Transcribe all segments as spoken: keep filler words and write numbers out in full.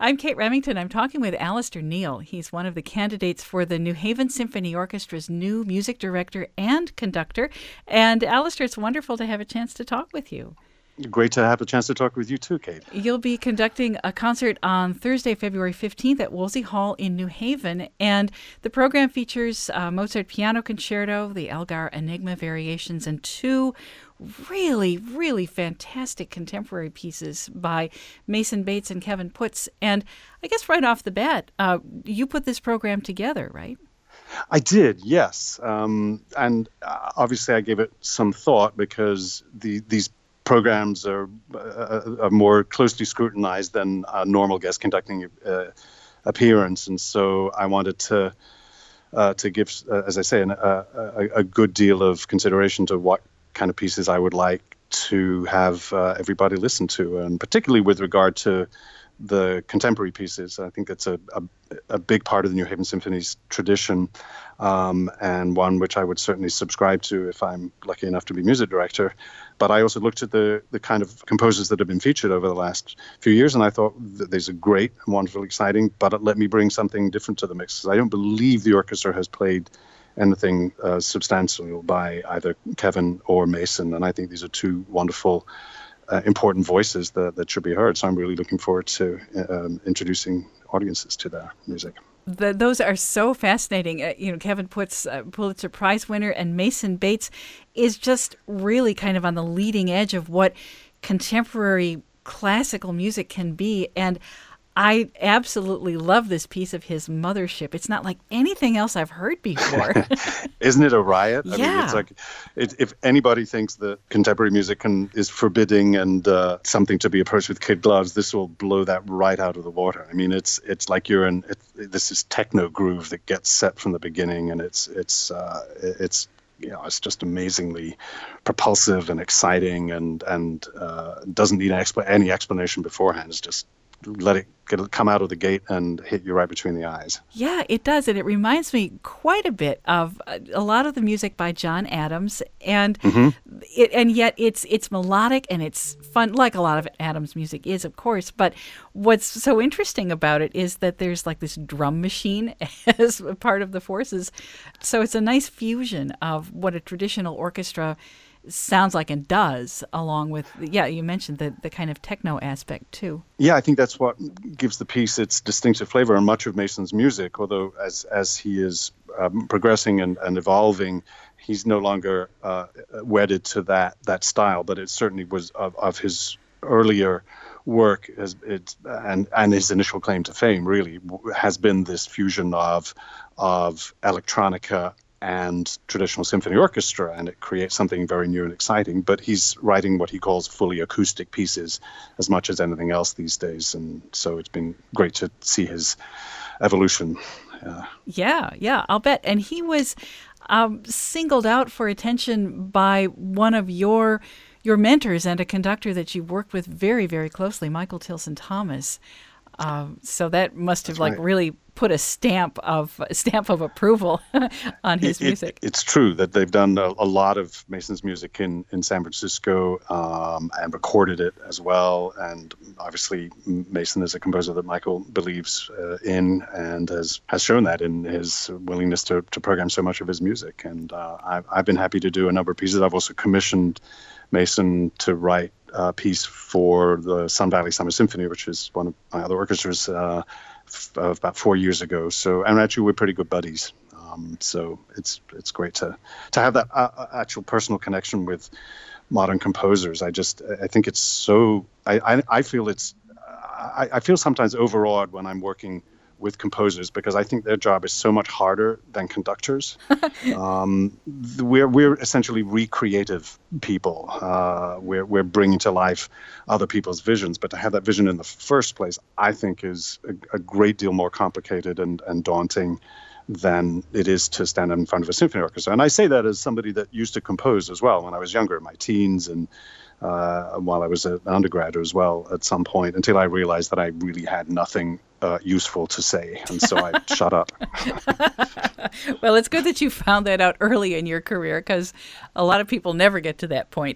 I'm Kate Remington. I'm talking with Alistair Neil. He's one of the candidates for the New Haven Symphony Orchestra's new music director and conductor. And Alistair, it's wonderful to have a chance to talk with you. Great to have a chance to talk with you too, Kate. You'll be conducting a concert on Thursday, February fifteenth at Wolsey Hall in New Haven. And the program features uh, Mozart Piano Concerto, the Elgar Enigma Variations, and two really, really fantastic contemporary pieces by Mason Bates and Kevin Putz. And I guess right off the bat, uh, you put this program together, right? I did, yes. Um, and uh, obviously I gave it some thought because the, these programs are, uh, are more closely scrutinized than a normal guest conducting uh, appearance. And so I wanted to uh, to give, uh, as I say, an, uh, a, a good deal of consideration to what kind of pieces I would like to have uh, everybody listen to, and particularly with regard to the contemporary pieces. I think that's a, a, a big part of the New Haven Symphony's tradition, um, and one which I would certainly subscribe to if I'm lucky enough to be music director. But I also looked at the, the kind of composers that have been featured over the last few years, and I thought that these are great and wonderful, exciting, but let me bring something different to the mix. I don't believe the orchestra has played anything uh, substantial by either Kevin or Mason, and I think these are two wonderful, uh, important voices that, that should be heard. So I'm really looking forward to um, introducing audiences to their music. The, those are so fascinating. Uh, you know, Kevin Putz, uh, Pulitzer Prize winner, and Mason Bates is just really kind of on the leading edge of what contemporary classical music can be. And I absolutely love this piece of his, Mothership. It's not like anything else I've heard before. Isn't it a riot? Yeah. I mean, it's like, it, if anybody thinks that contemporary music can, is forbidding and uh, something to be approached with kid gloves, this will blow that right out of the water. I mean, it's it's like you're in, it, this is techno groove that gets set from the beginning, and it's, it's, uh, it's, you know, it's just amazingly propulsive and exciting, and, and uh, doesn't need expl- any explanation beforehand. It's just, let it get it come out of the gate and hit you right between the eyes. Yeah, it does. And it reminds me quite a bit of a lot of the music by John Adams. And mm-hmm. it, and yet it's it's melodic and it's fun, like a lot of Adams music is, of course. But what's so interesting about it is that there's like this drum machine as part of the forces. So it's a nice fusion of what a traditional orchestra sounds like and does, along with, yeah, you mentioned the, the kind of techno aspect too. Yeah, I think that's what gives the piece its distinctive flavor, and much of Mason's music, although as as he is um, progressing and, and evolving, he's no longer uh, wedded to that that style, but it certainly was of, of his earlier work, as it, and, and his initial claim to fame really has been this fusion of of electronica and traditional symphony orchestra, and it creates something very new and exciting. But he's writing what he calls fully acoustic pieces as much as anything else these days, and so it's been great to see his evolution. Uh, yeah, yeah, I'll bet. And he was um, singled out for attention by one of your your mentors and a conductor that you worked with very, very closely, Michael Tilson Thomas. Uh, so that must have That's like right. really put a stamp of a stamp of approval on his it, music. It, it's true that they've done a, a lot of Mason's music in, in San Francisco um, and recorded it as well. And obviously Mason is a composer that Michael believes uh, in, and has, has shown that in his willingness to, to program so much of his music. And uh, I've, I've been happy to do a number of pieces. I've also commissioned Mason to write a piece for the Sun Valley Summer Symphony, which is one of my other orchestras, uh, f- uh, about four years ago. So, and actually, we're pretty good buddies. Um, so it's it's great to to have that uh, actual personal connection with modern composers. I just I think it's so. I I, I feel it's I, I feel sometimes overawed when I'm working with composers, because I think their job is so much harder than conductors. um, we're we're essentially recreative people. Uh, we're we're bringing to life other people's visions, but to have that vision in the first place, I think, is a, a great deal more complicated and, and daunting than it is to stand in front of a symphony orchestra. And I say that as somebody that used to compose as well when I was younger, in my teens, and uh, while I was an undergrad as well at some point, until I realized that I really had nothing uh, useful to say. And so I shut up. Well, it's good that you found that out early in your career, because a lot of people never get to that point.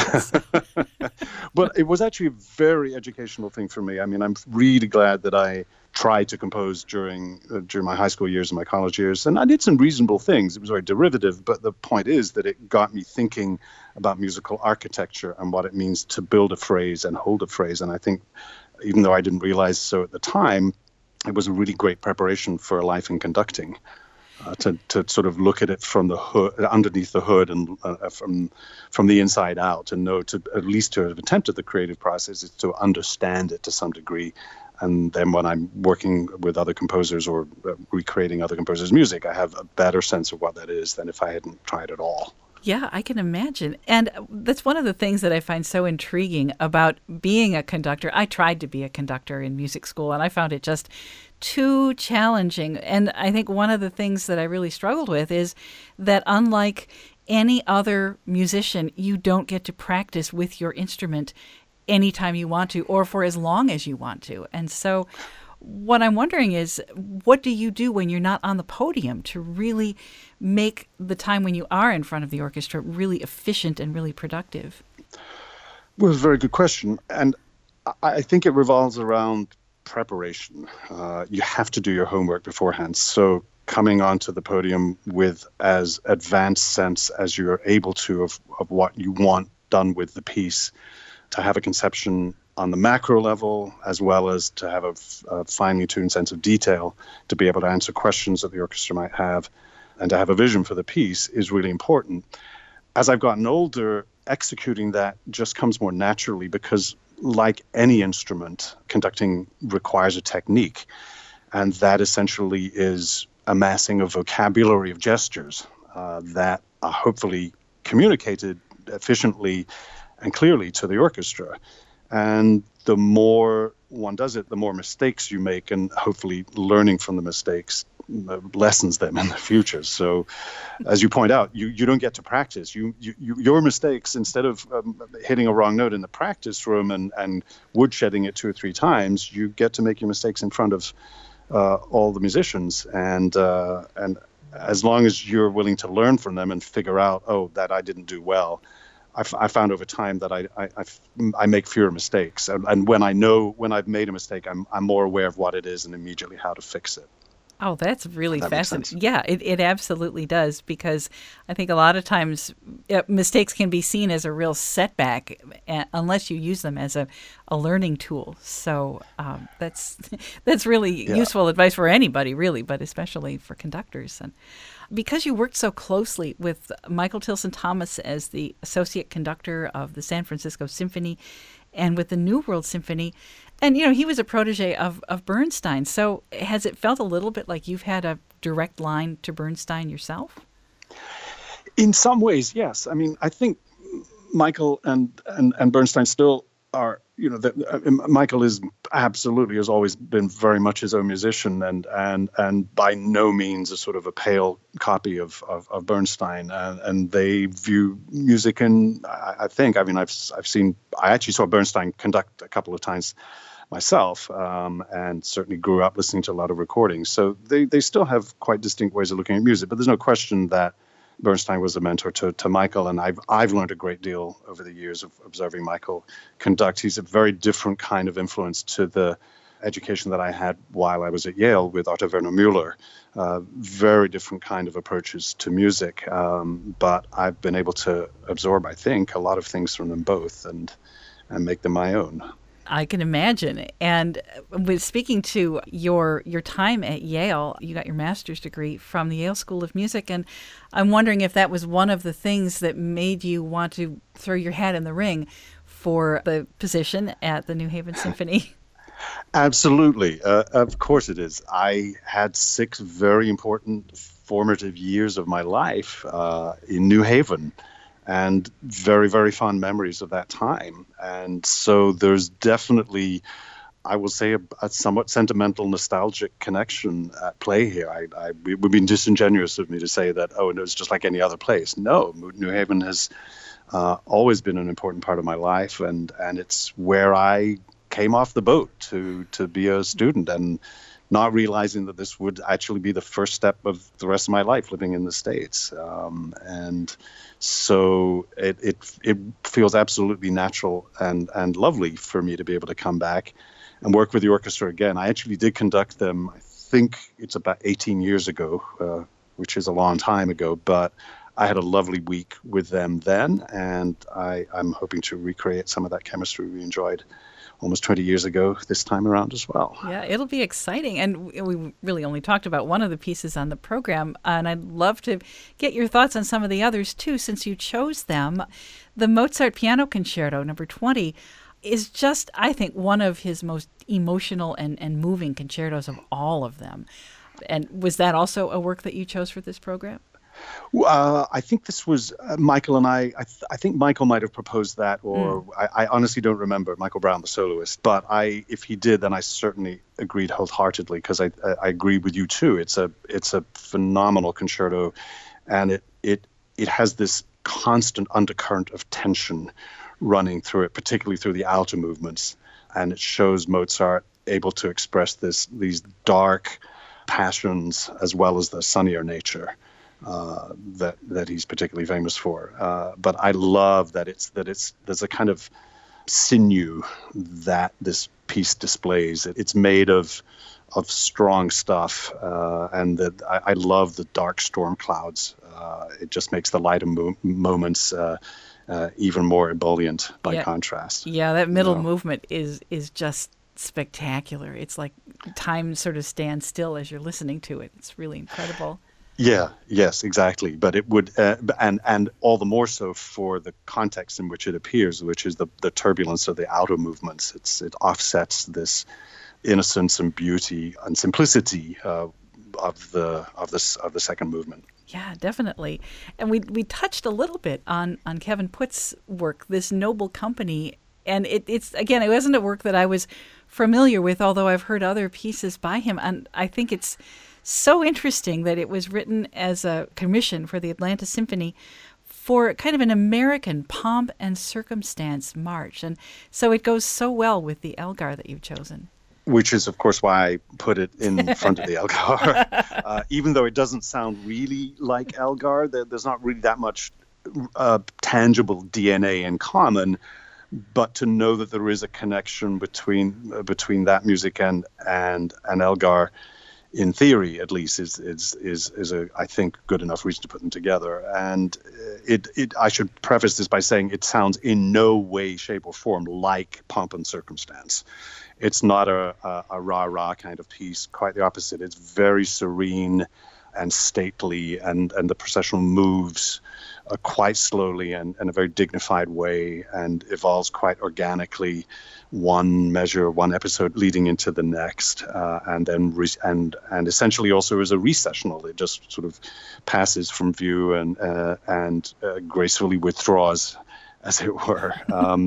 But it was actually a very educational thing for me. I mean, I'm really glad that I tried to compose during uh, during my high school years and my college years. And I did some reasonable things. It was very derivative, but the point is that it got me thinking about musical architecture and what it means to build a phrase and hold a phrase. And I think, even though I didn't realize so at the time, it was a really great preparation for a life in conducting. Uh, to, to sort of look at it from the hood, underneath the hood, and uh, from from the inside out, and know to at least to have attempted the creative process is to understand it to some degree. And then when I'm working with other composers or uh, recreating other composers' music, I have a better sense of what that is than if I hadn't tried at all. Yeah, I can imagine. And that's one of the things that I find so intriguing about being a conductor. I tried to be a conductor in music school, and I found it just too challenging. And I think one of the things that I really struggled with is that unlike any other musician, you don't get to practice with your instrument anytime you want to or for as long as you want to. And so what I'm wondering is, what do you do when you're not on the podium to really make the time when you are in front of the orchestra really efficient and really productive? Well, it's a very good question. And I think it revolves around preparation. Uh, you have to do your homework beforehand. So coming onto the podium with as advanced sense as you're able to of, of what you want done with the piece, to have a conception on the macro level, as well as to have a, a finely tuned sense of detail to be able to answer questions that the orchestra might have, and to have a vision for the piece is really important. As I've gotten older, executing that just comes more naturally because, like any instrument, conducting requires a technique, and that essentially is amassing a vocabulary of gestures uh, that are hopefully communicated efficiently and clearly to the orchestra. And the more one does it, the more mistakes you make, and hopefully learning from the mistakes uh, lessens them in the future. So, as you point out, you, you don't get to practice. You, you, you your mistakes, instead of um, hitting a wrong note in the practice room and, and woodshedding it two or three times, you get to make your mistakes in front of uh, all the musicians. And uh, and as long as you're willing to learn from them and figure out, oh, that I didn't do well, I, f- I found over time that I, I, I, f- I make fewer mistakes. And, and when I know, when I've made a mistake, I'm, I'm more aware of what it is and immediately how to fix it. Oh, that's really that fascinating. Yeah, it, it absolutely does, because I think a lot of times uh, mistakes can be seen as a real setback uh, unless you use them as a, a learning tool. So um, that's that's really yeah. useful advice for anybody, really, but especially for conductors. And because you worked so closely with Michael Tilson Thomas as the associate conductor of the San Francisco Symphony and with the New World Symphony, and, you know, he was a protege of, of Bernstein. So has it felt a little bit like you've had a direct line to Bernstein yourself? In some ways, yes. I mean, I think Michael and, and, and Bernstein still are, you know, the, uh, Michael is absolutely, has always been very much his own musician, and and and by no means a sort of a pale copy of of, of Bernstein. And, and they view music, and I, I think, I mean, I've I've seen, I actually saw Bernstein conduct a couple of times myself, um, and certainly grew up listening to a lot of recordings. So they they still have quite distinct ways of looking at music. But there's no question that Bernstein was a mentor to, to Michael, and I've I've learned a great deal over the years of observing Michael conduct. He's a very different kind of influence to the education that I had while I was at Yale with Otto Werner Müller. Uh, very different kind of approaches to music, um, but I've been able to absorb, I think, a lot of things from them both and and make them my own. I can imagine. And with speaking to your your time at Yale, you got your master's degree from the Yale School of Music, and I'm wondering if that was one of the things that made you want to throw your hat in the ring for the position at the New Haven Symphony. Absolutely. Uh, of course it is. I had six very important formative years of my life uh, in New Haven, and very, very fond memories of that time. And so there's definitely, I will say, a, a somewhat sentimental, nostalgic connection at play here. I, I, it would be disingenuous of me to say that, oh, and it was just like any other place. No, New Haven has uh, always been an important part of my life, and, and it's where I came off the boat to to be a student, and not realizing that this would actually be the first step of the rest of my life living in the States. Um, and so it, it it feels absolutely natural and, and lovely for me to be able to come back and work with the orchestra again. I actually did conduct them, I think it's about eighteen years ago, uh, which is a long time ago, but I had a lovely week with them then, and I, I'm hoping to recreate some of that chemistry we enjoyed almost twenty years ago this time around as well. Yeah, it'll be exciting. And we really only talked about one of the pieces on the program, and I'd love to get your thoughts on some of the others too, since you chose them. The Mozart Piano Concerto, number twenty, is just, I think, one of his most emotional and, and moving concertos of all of them. And was that also a work that you chose for this program? Uh, I think this was uh, Michael and I. I, th- I think Michael might have proposed that, or mm. I, I honestly don't remember. Michael Brown, the soloist. But I, if he did, then I certainly agreed wholeheartedly, because I, I, I agree with you too. It's a it's a phenomenal concerto, and it it it has this constant undercurrent of tension running through it, particularly through the alto movements, and it shows Mozart able to express this these dark passions as well as the sunnier nature uh, that that he's particularly famous for. Uh, but I love that it's that it's there's a kind of sinew that this piece displays. It, it's made of of strong stuff, uh, and that I, I love the dark storm clouds. Uh, it just makes the lighter mo- moments uh, uh, even more ebullient by yeah. contrast. Yeah, that middle you know? movement is is just spectacular. It's like time sort of stands still as you're listening to it. It's really incredible. Yeah, yes, exactly. But it would, uh, and and all the more so for the context in which it appears, which is the, the turbulence of the outer movements. It's it offsets this innocence and beauty and simplicity uh, of the of this of the second movement. Yeah, definitely. And we we touched a little bit on on Kevin Putt's work, this Noble Company, and it, it's again, it wasn't a work that I was familiar with, although I've heard other pieces by him, and I think it's so interesting that it was written as a commission for the Atlanta Symphony for kind of an American pomp and circumstance march. And so it goes so well with the Elgar that you've chosen. Which is, of course, why I put it in front of the Elgar. Uh, even though it doesn't sound really like Elgar, there, there's not really that much uh, tangible D N A in common. But to know that there is a connection between uh, between that music and and and Elgar, in theory at least, is is is is a I think good enough reason to put them together. And it it I should preface this by saying it sounds in no way, shape, or form like Pomp and Circumstance. It's not a a, a rah rah kind of piece. Quite the opposite. It's very serene and stately, and and the processional moves uh, quite slowly and in a very dignified way, and evolves quite organically, one measure, one episode leading into the next, uh, and then re- and and essentially also as a recessional. It just sort of passes from view and uh, and uh, gracefully withdraws, as it were. Um,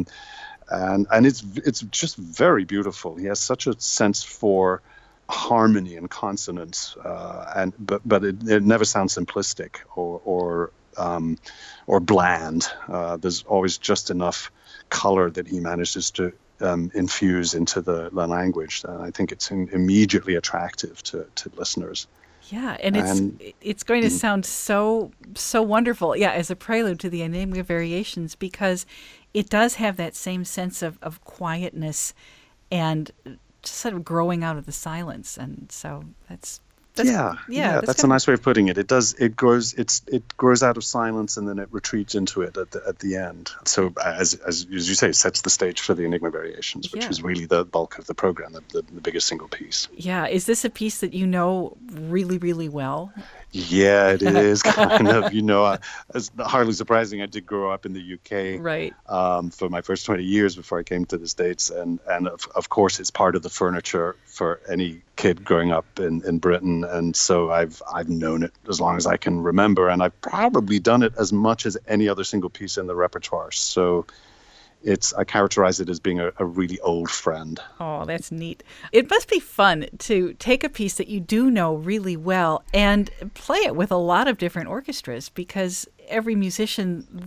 and and it's it's just very beautiful. He has such a sense for harmony and consonance, uh, and but but it, it never sounds simplistic or or um, or bland. Uh, there's always just enough color that he manages to um, infuse into the, the language. Uh, I think it's in, immediately attractive to, to listeners. Yeah, and it's and, it's going to sound so so wonderful. Yeah, as a prelude to the Enigma Variations, because it does have that same sense of, of quietness and just sort of growing out of the silence. And so that's, that's yeah, yeah, yeah, that's, that's a nice way of putting it. It does it grows it's it grows out of silence and then it retreats into it at the at the end. So as as, as you say, it sets the stage for the Enigma Variations, which yeah. is really the bulk of the program, the, the, the biggest single piece. Yeah, is this a piece that you know really, really well? Yeah, it is kind of, you know, uh, it's hardly surprising. I did grow up in the U K, right? Um, for my first twenty years before I came to the States, and and of, of course it's part of the furniture for any kid growing up in, in Britain, and so I've I've known it as long as I can remember, and I've probably done it as much as any other single piece in the repertoire. So it's I characterize it as being a, a really old friend. Oh, that's neat. It must be fun to take a piece that you do know really well and play it with a lot of different orchestras, because every musician that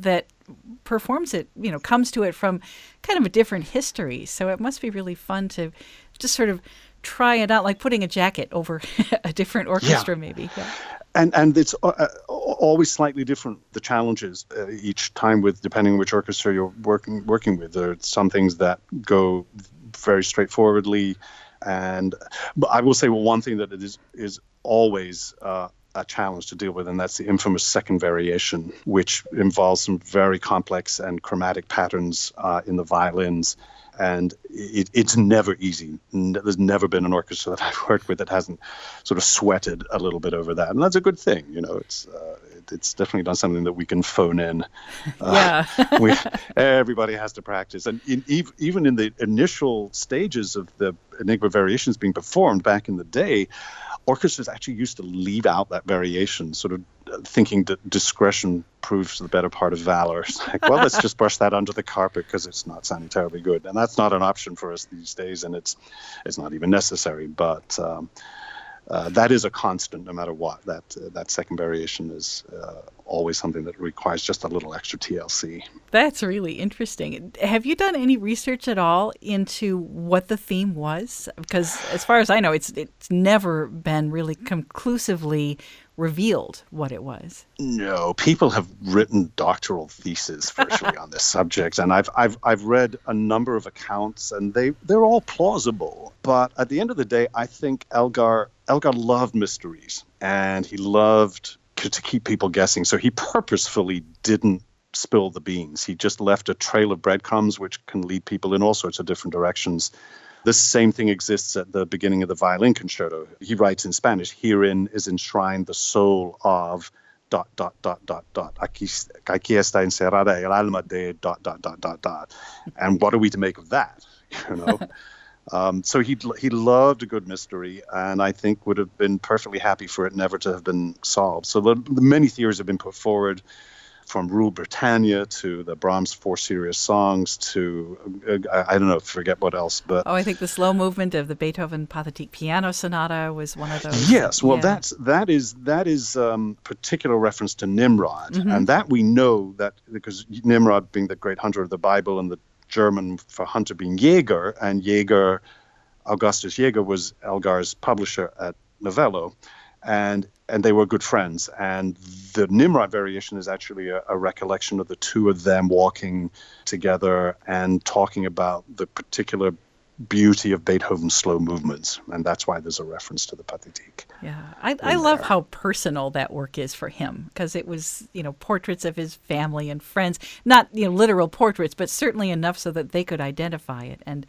performs it, you know, comes to it from kind of a different history. So it must be really fun to just sort of try it out, like putting a jacket over a different orchestra, yeah. maybe. Yeah. And and it's uh, always slightly different, the challenges uh, each time, with depending on which orchestra you're working working with. There are some things that go very straightforwardly, and but I will say, well, one thing that it is is always uh, a challenge to deal with, and that's the infamous second variation, which involves some very complex and chromatic patterns uh, in the violins. And it, it's never easy. There's never been an orchestra that I've worked with that hasn't sort of sweated a little bit over that. And that's a good thing. You know, it's uh, it, it's definitely not something that we can phone in. Uh, yeah. we, everybody has to practice. And in, even in the initial stages of the Enigma variations being performed back in the day, orchestras actually used to leave out that variation, sort of thinking that discretion proves the better part of valor. It's like, well, let's just brush that under the carpet because it's not sounding terribly good. And that's not an option for us these days, and it's it's not even necessary. But um, uh, that is a constant no matter what. That uh, that second variation is uh, always something that requires just a little extra T L C. That's really interesting. Have you done any research at all into what the theme was? Because as far as I know, it's it's never been really conclusively revealed what it was. No, people have written doctoral theses virtually on this subject, and I've I've I've read a number of accounts, and they they're all plausible. But at the end of the day, I think Elgar Elgar loved mysteries, and he loved to keep people guessing. So he purposefully didn't spill the beans. He just left a trail of breadcrumbs, which can lead people in all sorts of different directions. This same thing exists at the beginning of the violin concerto. He writes in Spanish, "Herein is enshrined the soul of dot, dot, dot, dot, dot. Aquí, aquí está encerrada el alma de dot, dot, dot, dot, dot." And what are we to make of that? You know? um, so he he loved a good mystery, and I think would have been perfectly happy for it never to have been solved. So the, the many theories have been put forward, from Rule Britannia to the Brahms Four Serious Songs to, uh, I, I don't know, forget what else. But oh, I think the slow movement of the Beethoven Pathetique Piano Sonata was one of those. Yes, well, yeah. that's, that is that is um, particular reference to Nimrod. Mm-hmm. And that we know that because Nimrod being the great hunter of the Bible, and the German for hunter being Jäger, and Jäger, Augustus Jäger was Elgar's publisher at Novello. And and they were good friends. And the Nimrod variation is actually a, a recollection of the two of them walking together and talking about the particular beauty of Beethoven's slow movements. And that's why there's a reference to the Pathetique. Yeah, I, I love how personal that work is for him, because it was, you know, portraits of his family and friends. Not, you know, literal portraits, but certainly enough so that they could identify it. And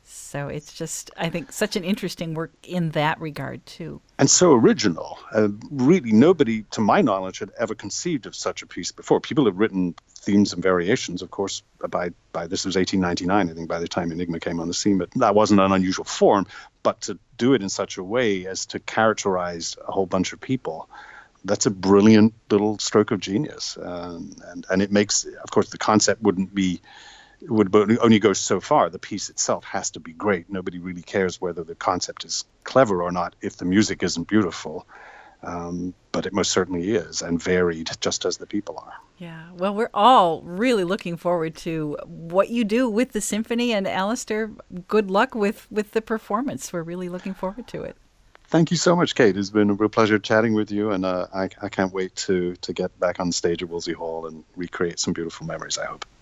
so it's just, I think, such an interesting work in that regard, too. And so original. Uh, really, nobody, to my knowledge, had ever conceived of such a piece before. People have written themes and variations, of course, by, by this was eighteen ninety-nine, I think, by the time Enigma came on the scene. But that wasn't an unusual form. But to do it in such a way as to characterize a whole bunch of people, that's a brilliant little stroke of genius. Um, and, and it makes, of course, the concept wouldn't be... It would only go so far. The piece itself has to be great. Nobody really cares whether the concept is clever or not if the music isn't beautiful. Um, but it most certainly is, and varied, just as the people are. Yeah. Well, we're all really looking forward to what you do with the symphony. And Alistair, good luck with, with the performance. We're really looking forward to it. Thank you so much, Kate. It's been a real pleasure chatting with you, and uh, I, I can't wait to, to get back on stage at Wolsey Hall and recreate some beautiful memories, I hope.